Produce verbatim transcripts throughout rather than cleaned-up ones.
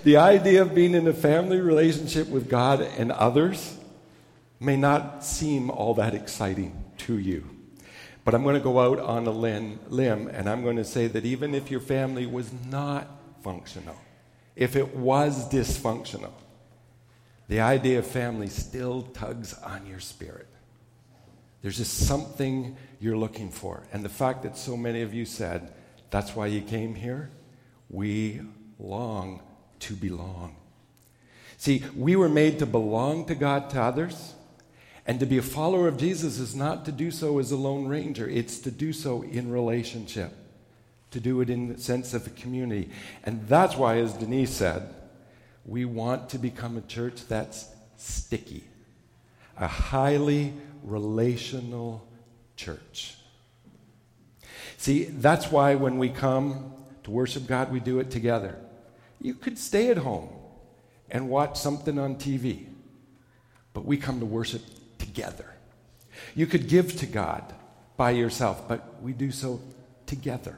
The idea of being in a family relationship with God and others may not seem all that exciting to you. But I'm going to go out on a limb, limb and I'm going to say that even if your family was not functional, if it was dysfunctional, the idea of family still tugs on your spirit. There's just something you're looking for. And the fact that so many of you said, that's why you came here, we long to belong. See, we were made to belong to God, to others, and to be a follower of Jesus is not to do so as a lone ranger. It's to do so in relationship, to do it in the sense of a community. And that's why, as Denise said, we want to become a church that's sticky, a highly relational church. See, that's why when we come to worship God, we do it together. You could stay at home and watch something on T V, but we come to worship together. You could give to God by yourself, but we do so together.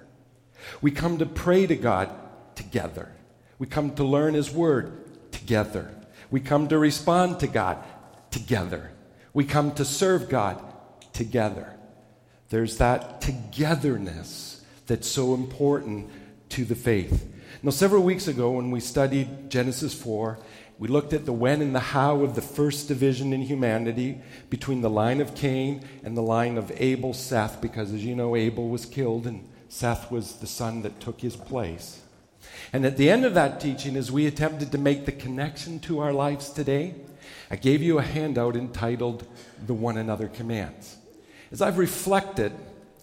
We come to pray to God together. We come to learn His Word together. We come to respond to God together. We come to serve God together. There's that togetherness that's so important to the faith. Now, several weeks ago when we studied Genesis four, we looked at the when and the how of the first division in humanity between the line of Cain and the line of Abel, Seth, because as you know, Abel was killed and Seth was the son that took his place. And at the end of that teaching, as we attempted to make the connection to our lives today, I gave you a handout entitled The One Another Commands. As I've reflected,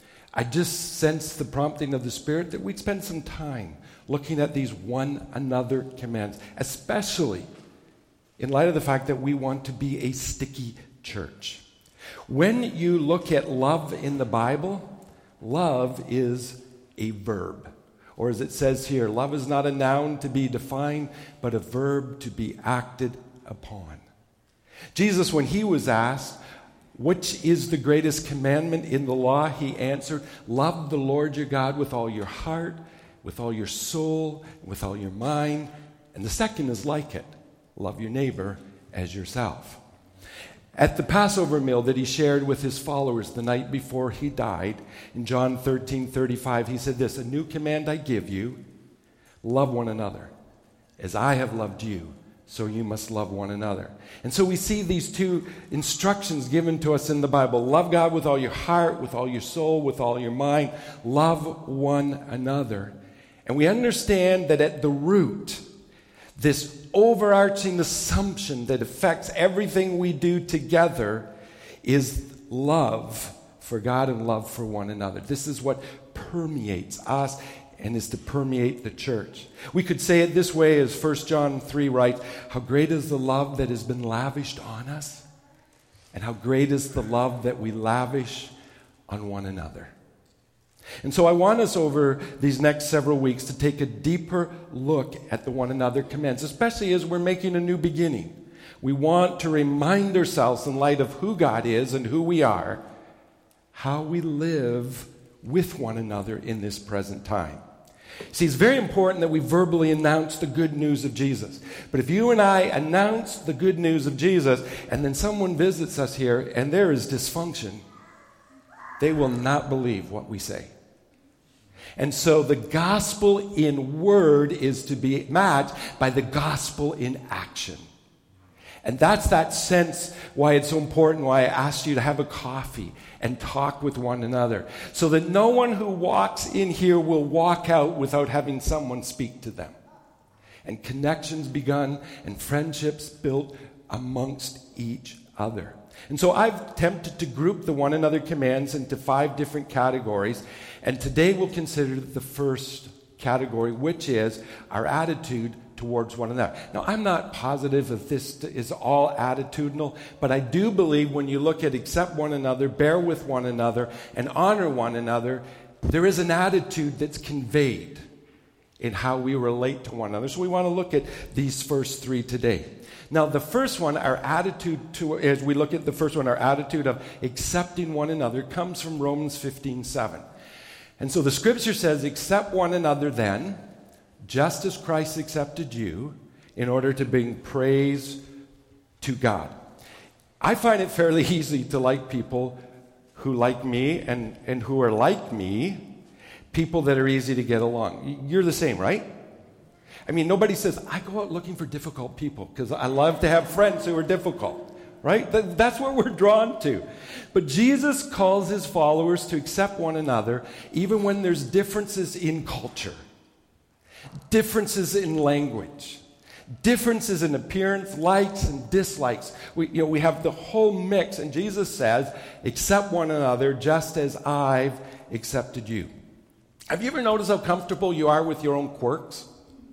I just sensed the prompting of the Spirit that we'd spend some time looking at these one another commands, especially in light of the fact that we want to be a sticky church. When you look at love in the Bible, love is a verb. Or as it says here, love is not a noun to be defined, but a verb to be acted upon. Jesus, when he was asked, which is the greatest commandment in the law, he answered, love the Lord your God with all your heart, with all your soul, with all your mind. And the second is like it, love your neighbor as yourself. At the Passover meal that he shared with his followers the night before he died, in John thirteen thirty-five, he said this, a new command I give you, love one another. As I have loved you, so you must love one another. And so we see these two instructions given to us in the Bible. Love God with all your heart, with all your soul, with all your mind. Love one another. And we understand that at the root, this overarching assumption that affects everything we do together is love for God and love for one another. This is what permeates us and is to permeate the church. We could say it this way as First John three writes, how great is the love that has been lavished on us, and how great is the love that we lavish on one another. And so I want us over these next several weeks to take a deeper look at the one another commands, especially as we're making a new beginning. We want to remind ourselves, in light of who God is and who we are, how we live with one another in this present time. See, it's very important that we verbally announce the good news of Jesus. But if you and I announce the good news of Jesus, and then someone visits us here and there is dysfunction, they will not believe what we say. And so the gospel in word is to be matched by the gospel in action. And that's that sense why it's so important, why I asked you to have a coffee and talk with one another, so that no one who walks in here will walk out without having someone speak to them. And connections begun and friendships built amongst each other. And so I've attempted to group the one another commands into five different categories. And today we'll consider the first category, which is our attitude towards one another. Now, I'm not positive if this is all attitudinal, but I do believe when you look at accept one another, bear with one another, and honor one another, there is an attitude that's conveyed in how we relate to one another. So we want to look at these first three today. Now, the first one, our attitude to, as we look at the first one, our attitude of accepting one another comes from Romans fifteen seven. And so the scripture says, accept one another then, just as Christ accepted you in order to bring praise to God. I find it fairly easy to like people who like me and, and who are like me, people that are easy to get along. You're the same, right? I mean, nobody says, I go out looking for difficult people because I love to have friends who are difficult, right? That, that's what we're drawn to. But Jesus calls his followers to accept one another even when there's differences in culture, differences in language, differences in appearance, likes and dislikes. We, you know, we have the whole mix, and Jesus says, accept one another just as I've accepted you. Have you ever noticed how comfortable you are with your own quirks?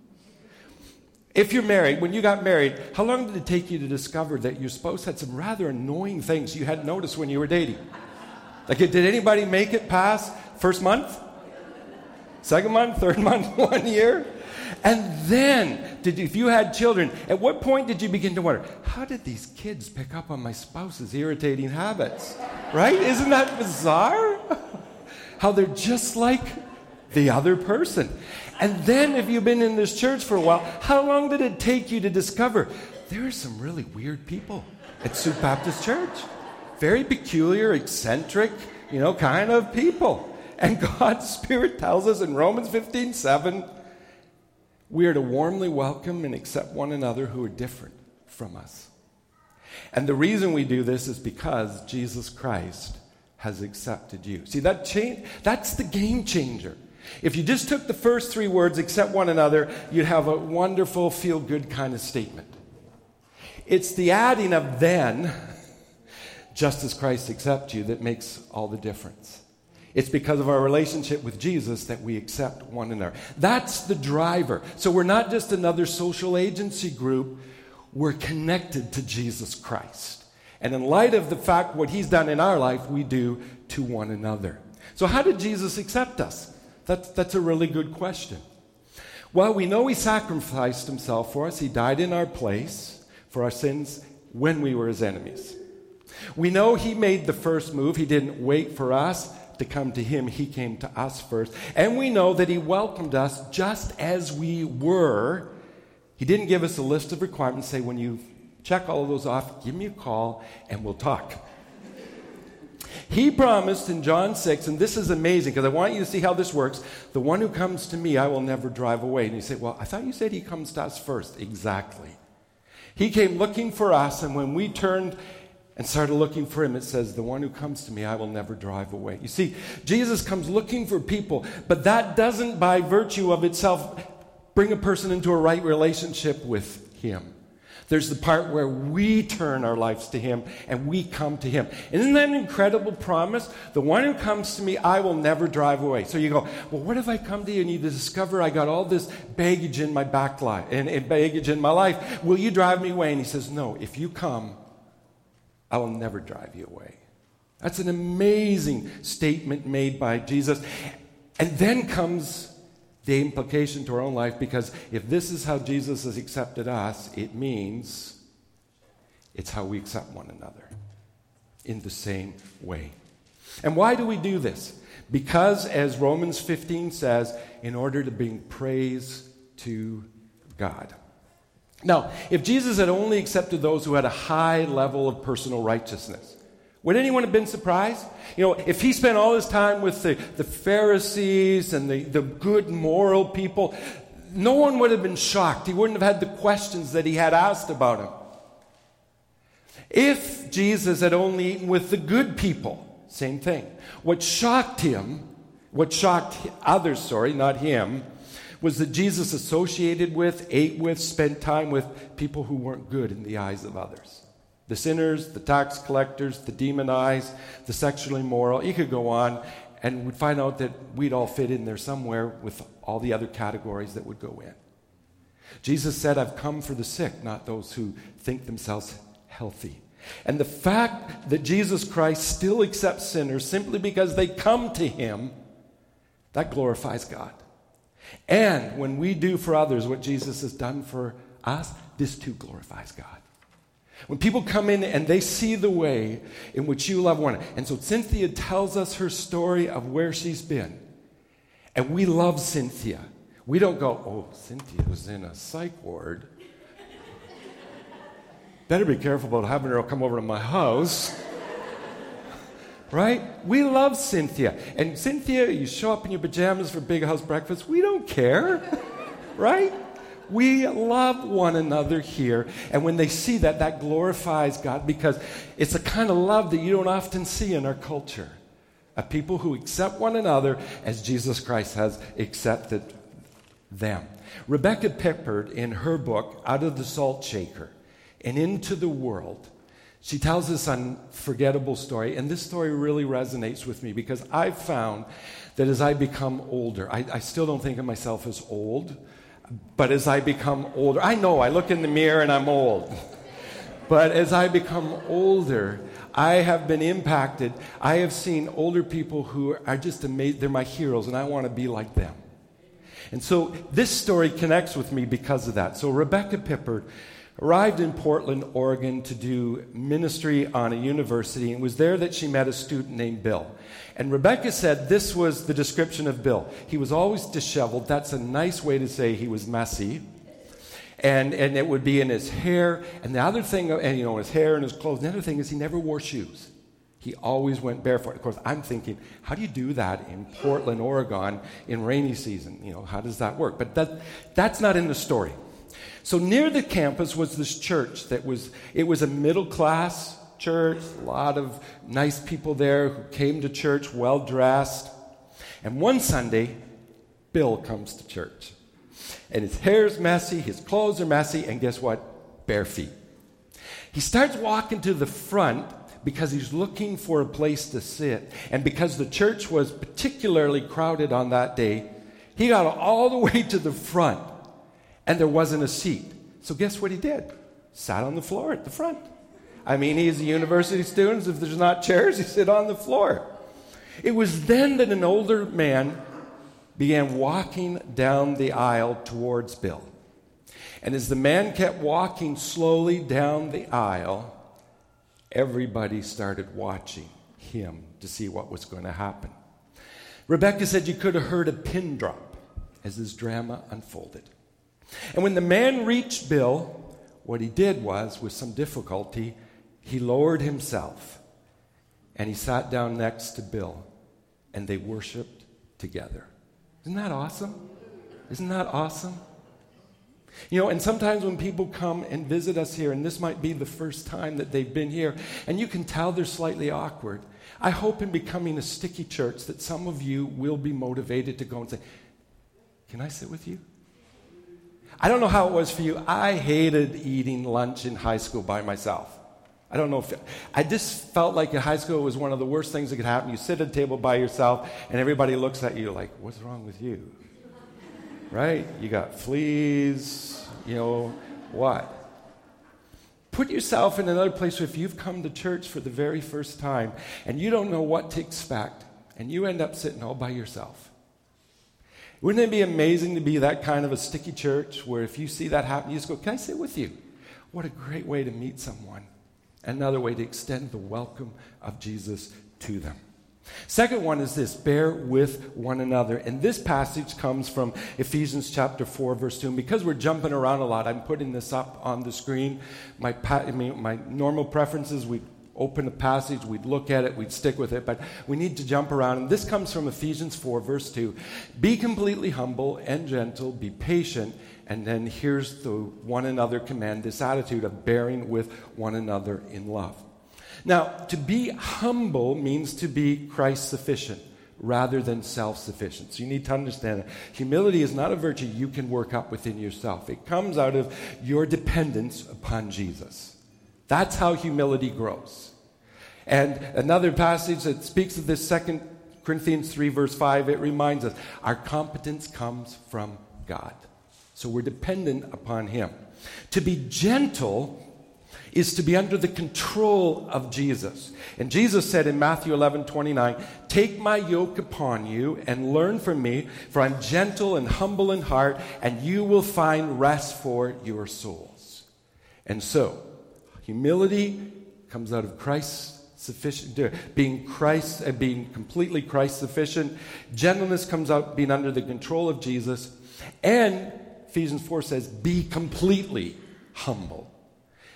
If you're married, when you got married, how long did it take you to discover that your spouse had some rather annoying things you hadn't noticed when you were dating? Like, did anybody make it past first month? Second month? Third month? One year? And then, did you, if you had children, at what point did you begin to wonder, how did these kids pick up on my spouse's irritating habits? Right? Isn't that bizarre? How they're just like the other person. And then if you've been in this church for a while, how long did it take you to discover there are some really weird people at Soup Baptist Church? Very peculiar, eccentric, you know, kind of people. And God's Spirit tells us in Romans fifteen seven, we are to warmly welcome and accept one another who are different from us. And the reason we do this is because Jesus Christ has accepted you. See, that change, that's the game changer. If you just took the first three words, accept one another, you'd have a wonderful, feel-good kind of statement. It's the adding of then, just as Christ accepts you, that makes all the difference. It's because of our relationship with Jesus that we accept one another. That's the driver. So we're not just another social agency group. We're connected to Jesus Christ. And in light of the fact what he's done in our life, we do to one another. So how did Jesus accept us? That's, that's a really good question. Well, we know he sacrificed himself for us. He died in our place for our sins when we were his enemies. We know he made the first move. He didn't wait for us to come to him. He came to us first. And we know that he welcomed us just as we were. He didn't give us a list of requirements, say, when you check all of those off, give me a call and we'll talk. He promised in John six, and this is amazing because I want you to see how this works. The one who comes to me, I will never drive away. And you say, well, I thought you said he comes to us first. Exactly. He came looking for us, and when we turned and started looking for him, it says, the one who comes to me, I will never drive away. You see, Jesus comes looking for people, but that doesn't by virtue of itself bring a person into a right relationship with him. There's the part where we turn our lives to him and we come to him. Isn't that an incredible promise? The one who comes to me, I will never drive away. So you go, well, what if I come to you and you discover I got all this baggage in my back life and, and baggage in my life? Will you drive me away? And he says, no, if you come, I will never drive you away. That's an amazing statement made by Jesus. And then comes the implication to our own life, because if this is how Jesus has accepted us, it means it's how we accept one another in the same way. And why do we do this? Because, as Romans fifteen says, in order to bring praise to God. Now, if Jesus had only accepted those who had a high level of personal righteousness, would anyone have been surprised? You know, if he spent all his time with the, the Pharisees and the, the good moral people, no one would have been shocked. He wouldn't have had the questions that he had asked about him. If Jesus had only eaten with the good people, same thing. What shocked him, what shocked others, sorry, not him, was that Jesus associated with, ate with, spent time with people who weren't good in the eyes of others. The sinners, the tax collectors, the demonized, the sexually immoral. You could go on, and we'd find out that we'd all fit in there somewhere with all the other categories that would go in. Jesus said, I've come for the sick, not those who think themselves healthy. And the fact that Jesus Christ still accepts sinners simply because they come to him, that glorifies God. And when we do for others what Jesus has done for us, this too glorifies God. When people come in and they see the way in which you love one another. And so Cynthia tells us her story of where she's been. And we love Cynthia. We don't go, oh, Cynthia's in a psych ward. better be careful about having her come over to my house. Right? We love Cynthia. And Cynthia, you show up in your pajamas for Big House breakfast. We don't care. Right? We love one another here. And when they see that, that glorifies God because it's a kind of love that you don't often see in our culture. A people who accept one another as Jesus Christ has accepted them. Rebecca Pippert, in her book, Out of the Salt Shaker and Into the World, she tells this unforgettable story, and this story really resonates with me because I've found that as I become older, I, I still don't think of myself as old, but as I become older, I know I look in the mirror and I'm old, but as I become older, I have been impacted. I have seen older people who are just amazing. They're my heroes, and I want to be like them. And so this story connects with me because of that. So Rebecca Pippert arrived in Portland, Oregon to do ministry on a university, and it was there that she met a student named Bill. And Rebecca said this was the description of Bill. He was always disheveled. That's a nice way to say he was messy. And and it would be in his hair. And the other thing, and you know, his hair and his clothes. The other thing is he never wore shoes. He always went barefoot. Of course, I'm thinking, how do you do that in Portland, Oregon, in rainy season? You know, how does that work? But that that's not in the story. So near the campus was this church that was, it was a middle-class church, a lot of nice people there who came to church well-dressed. And one Sunday, Bill comes to church. And his hair's messy, his clothes are messy, and guess what? Bare feet. He starts walking to the front because he's looking for a place to sit. And because the church was particularly crowded on that day, he got all the way to the front. And there wasn't a seat. So guess what he did? Sat on the floor at the front. I mean, he's a university student. If there's not chairs, he sit on the floor. It was then that an older man began walking down the aisle towards Bill. And as the man kept walking slowly down the aisle, everybody started watching him to see what was going to happen. Rebecca said you could have heard a pin drop as this drama unfolded. And when the man reached Bill, what he did was, with some difficulty, he lowered himself and he sat down next to Bill and they worshiped together. Isn't that awesome? Isn't that awesome? You know, and sometimes when people come and visit us here, and this might be the first time that they've been here, and you can tell they're slightly awkward, I hope in becoming a sticky church that some of you will be motivated to go and say, can I sit with you? I don't know how it was for you. I hated eating lunch in high school by myself. I don't know if... It, I just felt like in high school it was one of the worst things that could happen. You sit at a table by yourself, and everybody looks at you like, what's wrong with you? Right? You got fleas, you know, what? Put yourself in another place where if you've come to church for the very first time, and you don't know what to expect, and you end up sitting all by yourself. Wouldn't it be amazing to be that kind of a sticky church where if you see that happen, you just go, can I sit with you? What a great way to meet someone. Another way to extend the welcome of Jesus to them. Second one is this, bear with one another. And this passage comes from Ephesians chapter four, verse two. And because we're jumping around a lot, I'm putting this up on the screen. My, pa- I mean, my normal preferences, we open a passage, we'd look at it, we'd stick with it, but we need to jump around. And this comes from Ephesians four, verse two. Be completely humble and gentle, be patient, and then here's the one another command, this attitude of bearing with one another in love. Now, to be humble means to be Christ-sufficient rather than self-sufficient. So you need to understand that humility is not a virtue you can work up within yourself. It comes out of your dependence upon Jesus. That's how humility grows. And another passage that speaks of this, Second Corinthians three, verse five, it reminds us, our competence comes from God. So we're dependent upon Him. To be gentle is to be under the control of Jesus. And Jesus said in Matthew eleven twenty-nine, take my yoke upon you and learn from me, for I'm gentle and humble in heart, and you will find rest for your souls. And so, humility comes out of Christ sufficient, being Christ, uh, being completely Christ sufficient. Gentleness comes out being under the control of Jesus. And Ephesians four says, be completely humble.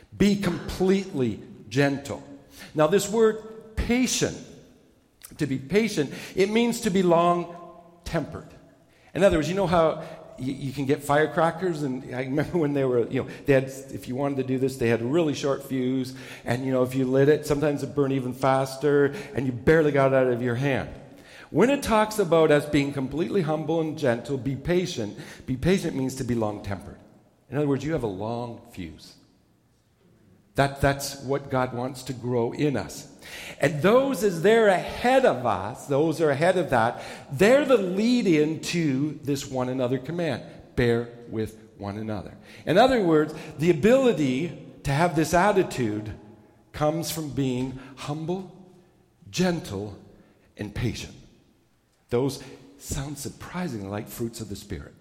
Be completely gentle. Now, this word patient, to be patient, it means to be long-tempered. In other words, you know how you, you can get firecrackers, and I remember when they were, you know, they had, if you wanted to do this, they had a really short fuse, and, you know, if you lit it, sometimes it burned even faster, and you barely got it out of your hand. When it talks about us being completely humble and gentle, be patient, be patient means to be long-tempered. In other words, you have a long fuse. That, that's what God wants to grow in us. And those, as they're ahead of us, those are ahead of that, they're the lead-in to this one another command. Bear with one another. In other words, the ability to have this attitude comes from being humble, gentle, and patient. Those sound surprisingly like fruits of the Spirit.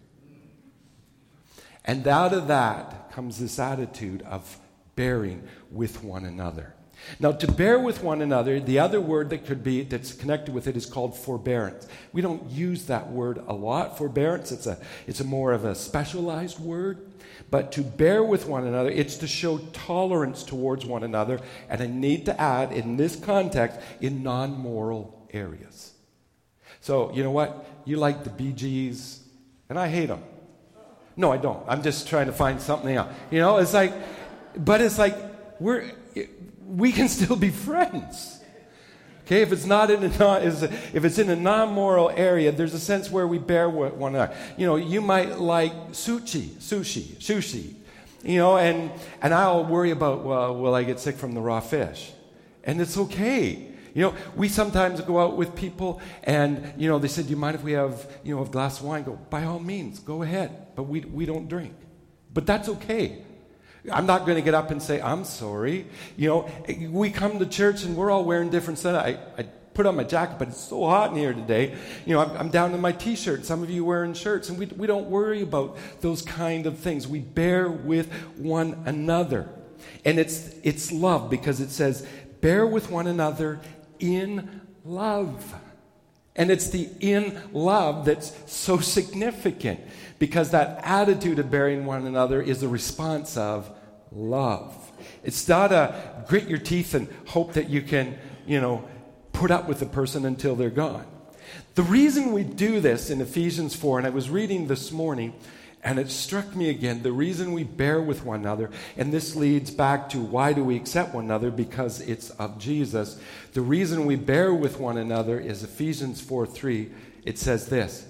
And out of that comes this attitude of bearing with one another. Now, to bear with one another, the other word that could be, that's connected with it is called forbearance. We don't use that word a lot, forbearance. It's a, it's a more of a specialized word. But to bear with one another, it's to show tolerance towards one another. And I need to add, in this context, in non-moral areas. So, you know what? You like the Bee Gees, and I hate them. No, I don't. I'm just trying to find something else. You know, it's like, but it's like, we're, we can still be friends. Okay, if it's not in a non, if it's in a non-moral area, there's a sense where we bear with one another. You know, you might like sushi, sushi, sushi. You know, and and I'll worry about, well, will I get sick from the raw fish? And it's okay. You know, we sometimes go out with people and, you know, they said, do you mind if we have, you know, a glass of wine? Go, by all means, go ahead. But we we don't drink. But that's okay. I'm not going to get up and say, I'm sorry. You know, we come to church and we're all wearing different stuff. I, I put on my jacket, but it's so hot in here today. You know, I'm, I'm down in my T-shirt. Some of you wearing shirts. And we, we don't worry about those kind of things. We bear with one another. And it's it's love, because it says, bear with one another in love. And it's the in love that's so significant, because that attitude of bearing one another is a response of love. It's not a grit your teeth and hope that you can, you know, put up with the person until they're gone. The reason we do this in Ephesians four, and I was reading this morning, and it struck me again, the reason we bear with one another, and this leads back to why do we accept one another? Because it's of Jesus. The reason we bear with one another is Ephesians four three. It says this,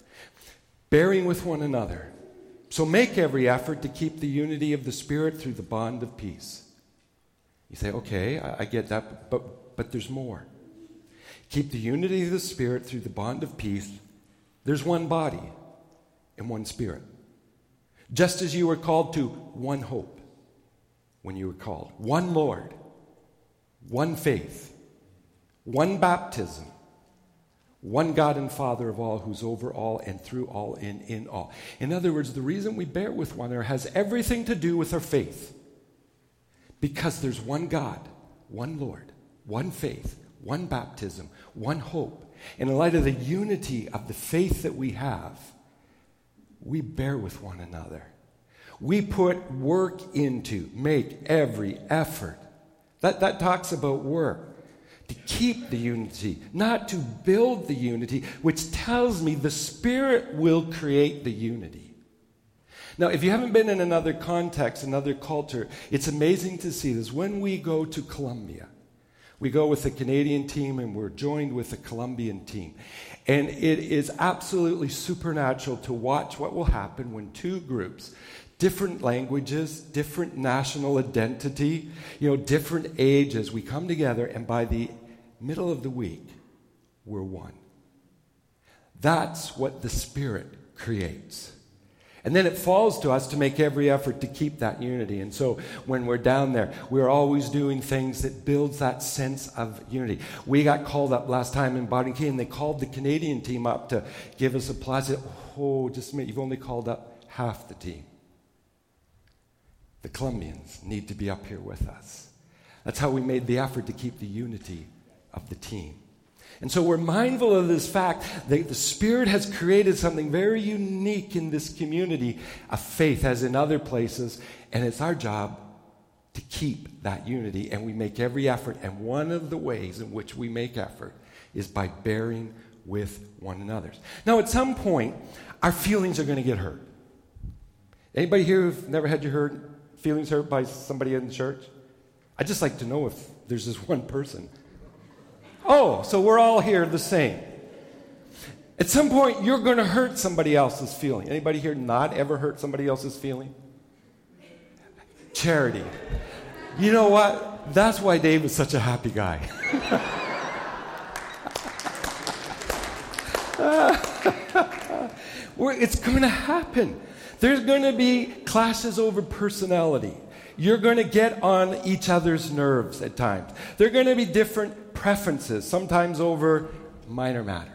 bearing with one another. So make every effort to keep the unity of the Spirit through the bond of peace. You say, okay, I, I get that, but, but there's more. Keep the unity of the Spirit through the bond of peace. There's one body and one Spirit. Just as you were called to one hope when you were called. One Lord, one faith, one baptism, one God and Father of all, who's over all and through all and in all. In other words, the reason we bear with one another has everything to do with our faith. Because there's one God, one Lord, one faith, one baptism, one hope. And in light of the unity of the faith that we have, we bear with one another. We put work into, make every effort. That, that talks about work. To keep the unity, not to build the unity, which tells me the Spirit will create the unity. Now, if you haven't been in another context, another culture, it's amazing to see this. When we go to Colombia, we go with the Canadian team and we're joined with the Colombian team. And it is absolutely supernatural to watch what will happen when two groups, different languages, different national identity, you know, different ages, we come together, and by the middle of the week, we're one. That's what the Spirit creates. And then it falls to us to make every effort to keep that unity. And so when we're down there, we're always doing things that builds that sense of unity. We got called up last time in Body Key, and they called the Canadian team up to give us applause. Oh, just a minute, you've only called up half the team. The Colombians need to be up here with us. That's how we made the effort to keep the unity of the team. And so we're mindful of this fact that the Spirit has created something very unique in this community of faith, as in other places, and it's our job to keep that unity, and we make every effort. And one of the ways in which we make effort is by bearing with one another. Now, at some point, our feelings are going to get hurt. Anybody here who've never had your hurt, feelings hurt by somebody in the church? I'd just like to know if there's this one person. Oh, so we're all here the same. At some point, you're going to hurt somebody else's feeling. Anybody here not ever hurt somebody else's feeling? Charity. You know what? That's why Dave is such a happy guy. It's going to happen. There's going to be clashes over personality. You're going to get on each other's nerves at times. There are going to be different preferences, sometimes over minor matters.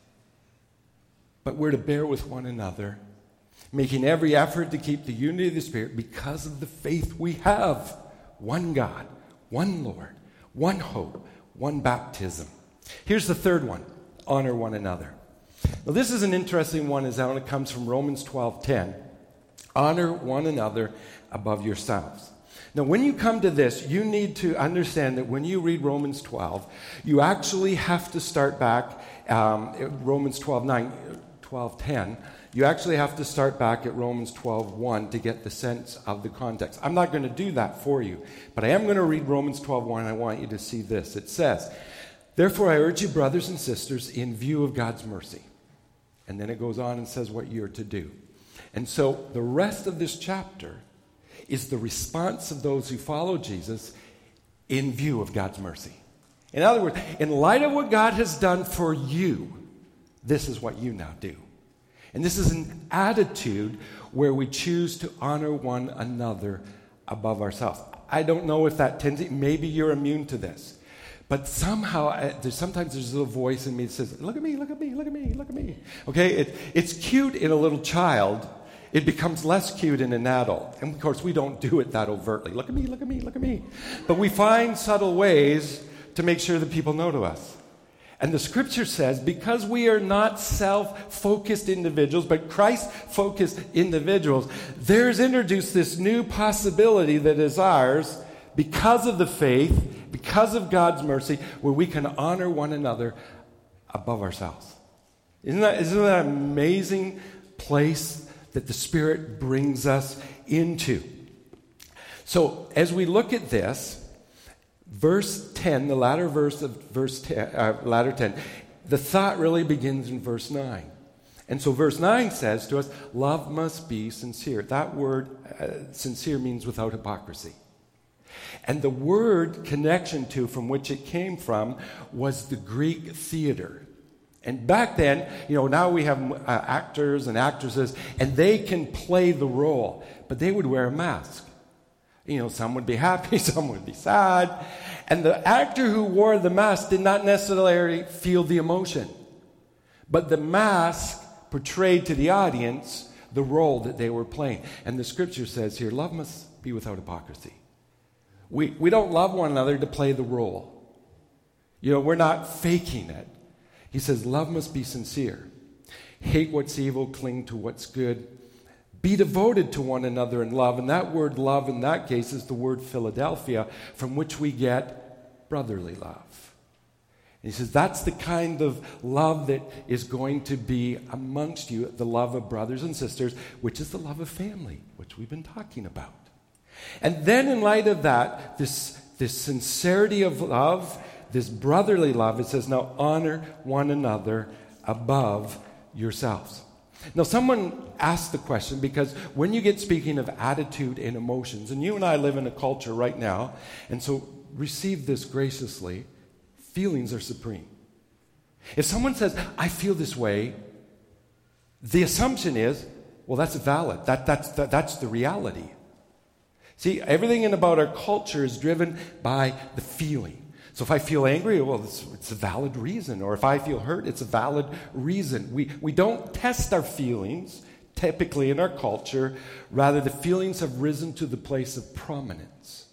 But we're to bear with one another, making every effort to keep the unity of the Spirit because of the faith we have. One God, one Lord, one hope, one baptism. Here's the third one, honor one another. Now this is an interesting one as it comes from Romans twelve ten. Honor one another above yourselves. Now when you come to this, you need to understand that when you read Romans twelve, you actually have to start back, um, Romans twelve nine, twelve ten, you actually have to start back at Romans twelve one to get the sense of the context. I'm not going to do that for you, but I am going to read Romans twelve one, and I want you to see this. It says, "Therefore I urge you, brothers and sisters, in view of God's mercy." And then it goes on and says what you're to do. And so the rest of this chapter is the response of those who follow Jesus in view of God's mercy. In other words, in light of what God has done for you, this is what you now do. And this is an attitude where we choose to honor one another above ourselves. I don't know if that tends, maybe you're immune to this. But somehow, uh, there's, sometimes there's a little voice in me that says, look at me, look at me, look at me, look at me. Okay, it, it's cute in a little child. It becomes less cute in an adult. And of course, we don't do it that overtly. Look at me, look at me, look at me. But we find subtle ways to make sure that people know to us. And the scripture says, because we are not self-focused individuals, but Christ-focused individuals, there's introduced this new possibility that is ours because of the faith, because of God's mercy, where we can honor one another above ourselves. Isn't that, isn't that an amazing place that the Spirit brings us into? So as we look at this, verse ten, the latter verse of verse ten, uh, latter ten, the thought really begins in verse nine. And so verse nine says to us, love must be sincere. That word, uh, sincere, means without hypocrisy. And the word connection to from which it came from was the Greek theater. And back then, you know, now we have uh, actors and actresses, and they can play the role, but they would wear a mask. You know, some would be happy, some would be sad. And the actor who wore the mask did not necessarily feel the emotion. But the mask portrayed to the audience the role that they were playing. And the scripture says here, love must be without hypocrisy. We, we don't love one another to play the role. You know, we're not faking it. He says, love must be sincere. Hate what's evil, cling to what's good. Be devoted to one another in love. And that word love in that case is the word Philadelphia, from which we get brotherly love. And he says that's the kind of love that is going to be amongst you, the love of brothers and sisters, which is the love of family, which we've been talking about. And then in light of that, this, this sincerity of love, this brotherly love, it says, now honor one another above yourselves. Now, someone asked the question, because when you get speaking of attitude and emotions, and you and I live in a culture right now, and so receive this graciously, feelings are supreme. If someone says, I feel this way, the assumption is, well, that's valid. That, that's, that, that's the reality. See, everything in about our culture is driven by the feeling. So if I feel angry, well, it's, it's a valid reason. Or if I feel hurt, it's a valid reason. We, we don't test our feelings, typically in our culture. Rather, the feelings have risen to the place of prominence.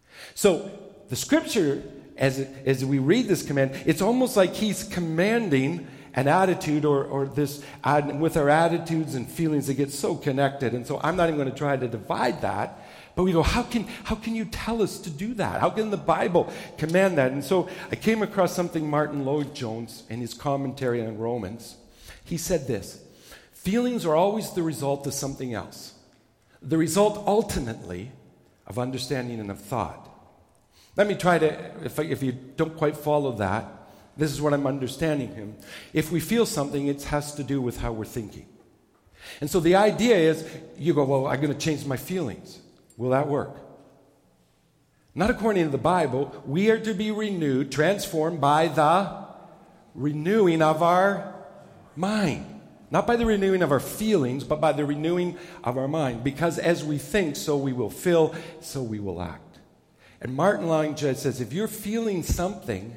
So the scripture, as, it, as we read this command, it's almost like he's commanding an attitude or, or this, with our attitudes and feelings that get so connected. And so I'm not even going to try to divide that. But we go, how can, how can you tell us to do that? How can the Bible command that? And so I came across something Martin Lloyd-Jones in his commentary on Romans. He said this: feelings are always the result of something else. The result, ultimately, of understanding and of thought. Let me try to, if, I, if you don't quite follow that, this is what I'm understanding him. If we feel something, it has to do with how we're thinking. And so the idea is, you go, well, I'm going to change my feelings. Will that work? Not according to the Bible. We are to be renewed, transformed by the renewing of our mind. Not by the renewing of our feelings, but by the renewing of our mind. Because as we think, so we will feel, so we will act. And Martin Lloyd-Jones says, if you're feeling something,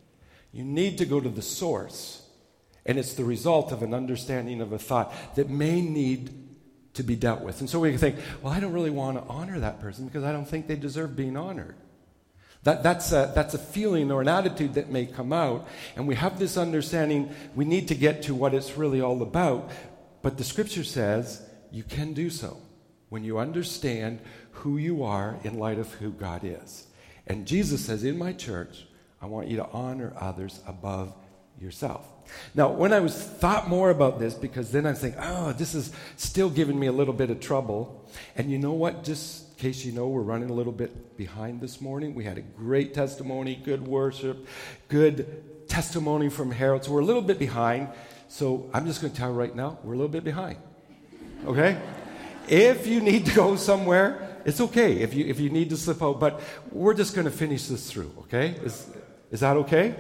you need to go to the source. And it's the result of an understanding of a thought that may need to be dealt with. And so we can think, well, I don't really want to honor that person because I don't think they deserve being honored. That, that's, a, that's a feeling or an attitude that may come out. And we have this understanding, we need to get to what it's really all about. But the Scripture says you can do so when you understand who you are in light of who God is. And Jesus says, in my church, I want you to honor others above yourself. Now, when I was thought more about this, because then I think, oh, this is still giving me a little bit of trouble. And you know what? Just in case you know, we're running a little bit behind this morning. We had a great testimony, good worship, good testimony from Harold. So we're a little bit behind. So I'm just going to tell you right now, we're a little bit behind. Okay? If you need to go somewhere, it's okay if you if you need to slip out. But we're just going to finish this through, okay? Is, is that okay?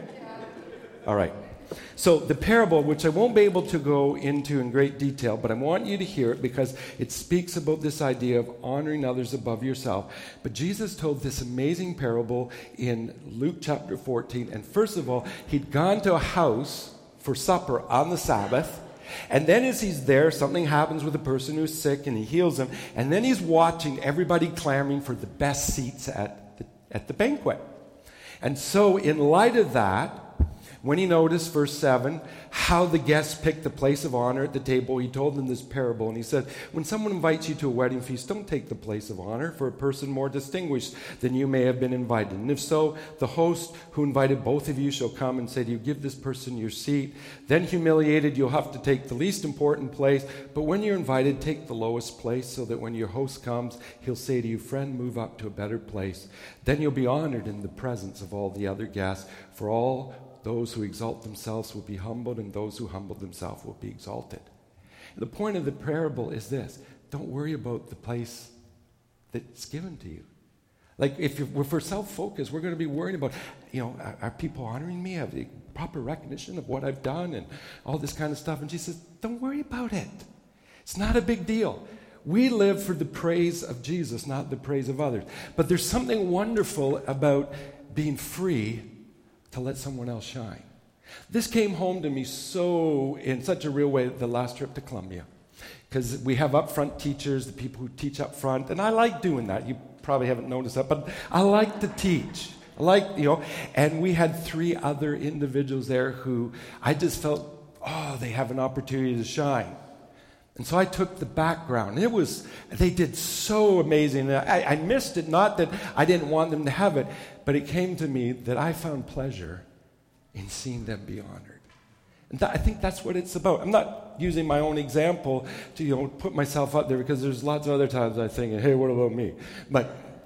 All right. So the parable, which I won't be able to go into in great detail, but I want you to hear it because it speaks about this idea of honoring others above yourself. But Jesus told this amazing parable in Luke chapter fourteen. And first of all, he'd gone to a house for supper on the Sabbath. And then as he's there, something happens with a person who's sick and he heals them. And then he's watching everybody clamoring for the best seats at the, at the banquet. And so in light of that, when he noticed, verse seven, how the guests picked the place of honor at the table, he told them this parable. And he said, when someone invites you to a wedding feast, don't take the place of honor for a person more distinguished than you may have been invited. And if so, the host who invited both of you shall come and say to you, give this person your seat. Then humiliated, you'll have to take the least important place. But when you're invited, take the lowest place so that when your host comes, he'll say to you, friend, move up to a better place. Then you'll be honored in the presence of all the other guests. For all those who exalt themselves will be humbled, and those who humble themselves will be exalted. The point of the parable is this: don't worry about the place that's given to you. Like if, you're, if we're self-focused, we're going to be worried about, you know, are, are people honoring me? Have the proper recognition of what I've done and all this kind of stuff? And Jesus says, don't worry about it. It's not a big deal. We live for the praise of Jesus, not the praise of others. But there's something wonderful about being free to let someone else shine. This came home to me so, in such a real way, the last trip to Columbia. Because we have up-front teachers, the people who teach up front, and I like doing that. You probably haven't noticed that, but I like to teach. I like, you know, and we had three other individuals there who I just felt, oh, they have an opportunity to shine. And so I took the background. It was, they did so amazing. I, I missed it, not that I didn't want them to have it, but it came to me that I found pleasure in seeing them be honored. And that, I think that's what it's about. I'm not using my own example to, you know, put myself out there, because there's lots of other times I think, hey, what about me? But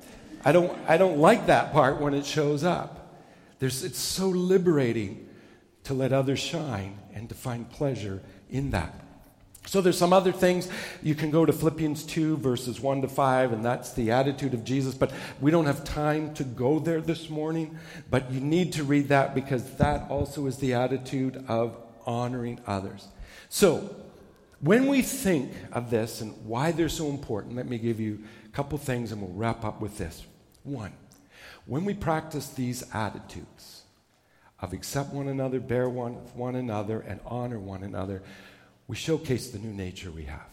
I don't, I don't like that part when it shows up. There's, it's so liberating to let others shine and to find pleasure in that. So there's some other things. You can go to Philippians two, verses one to five, and that's the attitude of Jesus. But we don't have time to go there this morning. But you need to read that, because that also is the attitude of honoring others. So when we think of this and why they're so important, let me give you a couple things and we'll wrap up with this. One, when we practice these attitudes of accept one another, bear one with one another, and honor one another, we showcase the new nature we have.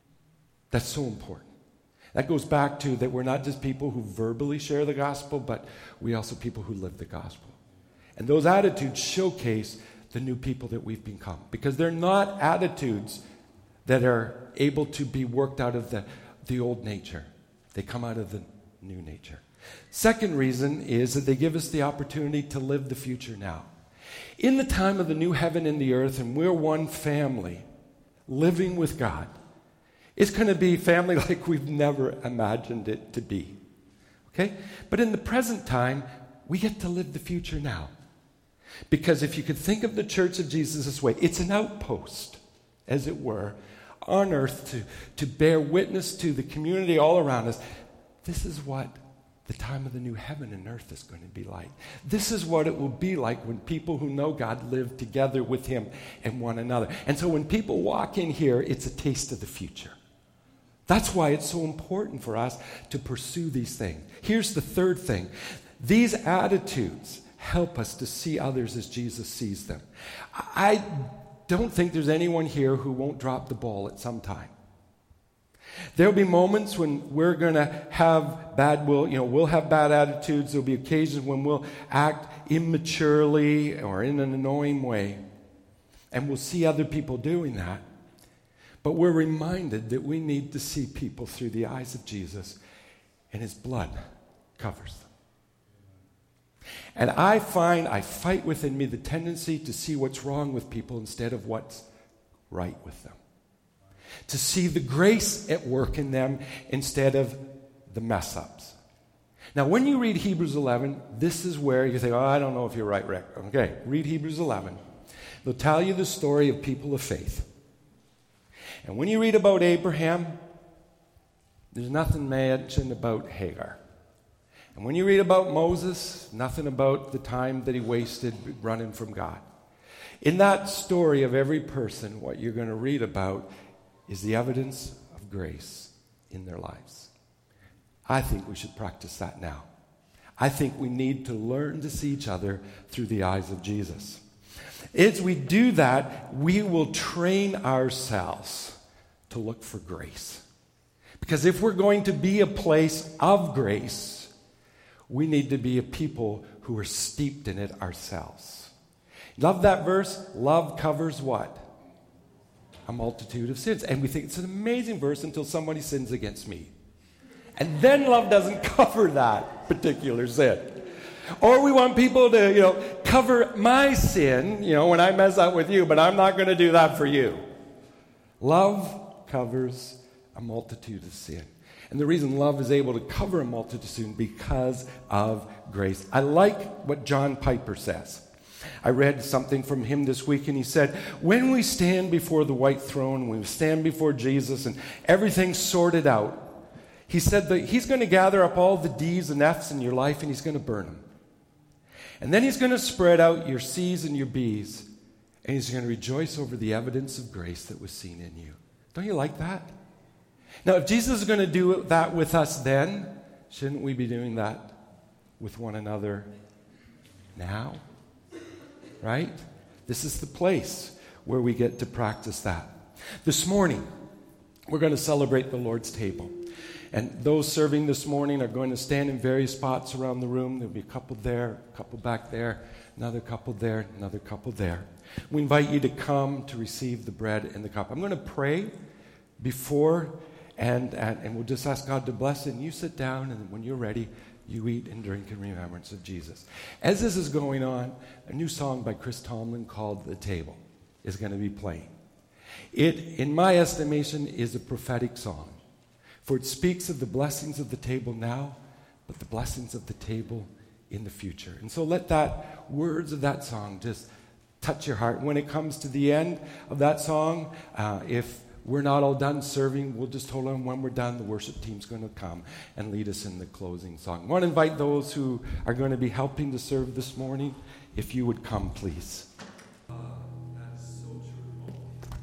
That's so important. That goes back to that we're not just people who verbally share the gospel, but we also people who live the gospel. And those attitudes showcase the new people that we've become, because they're not attitudes that are able to be worked out of the, the old nature. They come out of the new nature. Second reason is that they give us the opportunity to live the future now. In the time of the new heaven and the earth, and we're one family living with God, it's going to be family like we've never imagined it to be. Okay? But in the present time, we get to live the future now. Because if you could think of the Church of Jesus this way, it's an outpost, as it were, on earth to, to bear witness to the community all around us. This is what the time of the new heaven and earth is going to be like. This is what it will be like when people who know God live together with Him and one another. And so when people walk in here, it's a taste of the future. That's why it's so important for us to pursue these things. Here's the third thing. These attitudes help us to see others as Jesus sees them. I don't think there's anyone here who won't drop the ball at some time. There'll be moments when we're going to have bad will, you know, we'll have bad attitudes. There'll be occasions when we'll act immaturely or in an annoying way. And we'll see other people doing that. But we're reminded that we need to see people through the eyes of Jesus, and His blood covers them. And I find I fight within me the tendency to see what's wrong with people instead of what's right with them. To see the grace at work in them instead of the mess-ups. Now, when you read Hebrews eleven, this is where you think, oh, I don't know if you're right, Rick. Okay, read Hebrews eleven. They'll tell you the story of people of faith. And when you read about Abraham, there's nothing mentioned about Hagar. And when you read about Moses, nothing about the time that he wasted running from God. In that story of every person, what you're going to read about is the evidence of grace in their lives. I think we should practice that now. I think we need to learn to see each other through the eyes of Jesus. As we do that, we will train ourselves to look for grace. Because if we're going to be a place of grace, we need to be a people who are steeped in it ourselves. Love that verse? Love covers what? A multitude of sins. And we think it's an amazing verse until somebody sins against me. And then love doesn't cover that particular sin. Or we want people to, you know, cover my sin, you know, when I mess up with you, but I'm not going to do that for you. Love covers a multitude of sin. And the reason love is able to cover a multitude of sin because of grace. I like what John Piper says. I read something from him this week, and he said, when we stand before the white throne, when we stand before Jesus and everything's sorted out, he said that he's going to gather up all the D's and F's in your life and he's going to burn them. And then he's going to spread out your C's and your B's, and he's going to rejoice over the evidence of grace that was seen in you. Don't you like that? Now, if Jesus is going to do that with us then, shouldn't we be doing that with one another now? Right? This is the place where we get to practice that. This morning, we're going to celebrate the Lord's table. And those serving this morning are going to stand in various spots around the room. There'll be a couple there, a couple back there, another couple there, another couple there. We invite you to come to receive the bread and the cup. I'm going to pray before, and, and, and we'll just ask God to bless it. And you sit down, and when you're ready, you eat and drink in remembrance of Jesus. As this is going on, a new song by Chris Tomlin called The Table is going to be playing. It, in my estimation, is a prophetic song. For it speaks of the blessings of the table now, but the blessings of the table in the future. And so let that words of that song just touch your heart. When it comes to the end of that song, uh, if we're not all done serving, we'll just hold on. When we're done, the worship team's going to come and lead us in the closing song. I want to invite those who are going to be helping to serve this morning, if you would come, please. Uh, that's so true.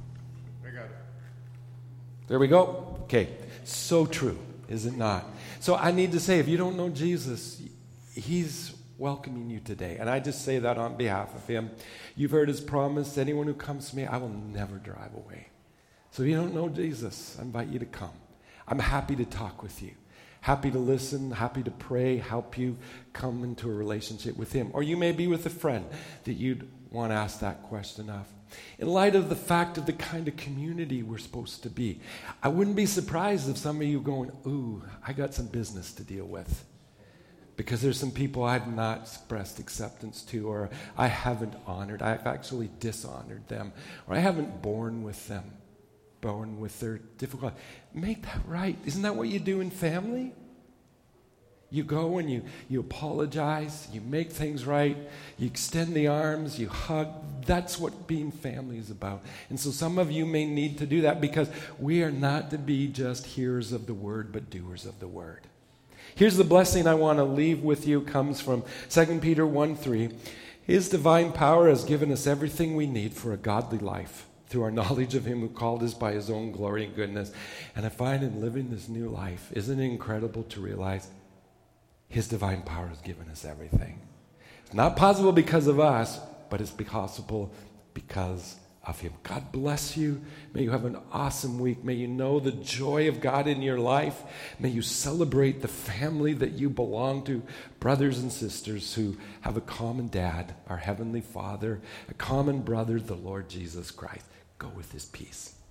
I got it. There we go. Okay. So true, is it not? So I need to say, if you don't know Jesus, He's welcoming you today. And I just say that on behalf of Him. You've heard His promise, anyone who comes to me, I will never drive away. So if you don't know Jesus, I invite you to come. I'm happy to talk with you. Happy to listen, happy to pray, help you come into a relationship with Him. Or you may be with a friend that you'd want to ask that question of. In light of the fact of the kind of community we're supposed to be, I wouldn't be surprised if some of you going, ooh, I got some business to deal with. Because there's some people I've not expressed acceptance to, or I haven't honored. I've actually dishonored them, or I haven't borne with them, borne with their difficulty. Make that right. Isn't that what you do in family? You go and you, you apologize, you make things right, you extend the arms, you hug. That's what being family is about. And so some of you may need to do that because we are not to be just hearers of the word, but doers of the word. Here's the blessing I want to leave with you. It comes from Second Peter one three. His divine power has given us everything we need for a godly life through our knowledge of him who called us by his own glory and goodness. And I find in living this new life, isn't it incredible to realize his divine power has given us everything. It's not possible because of us, but it's possible because of him. God bless you. May you have an awesome week. May you know the joy of God in your life. May you celebrate the family that you belong to, brothers and sisters who have a common dad, our Heavenly Father, a common brother, the Lord Jesus Christ. Go with his peace.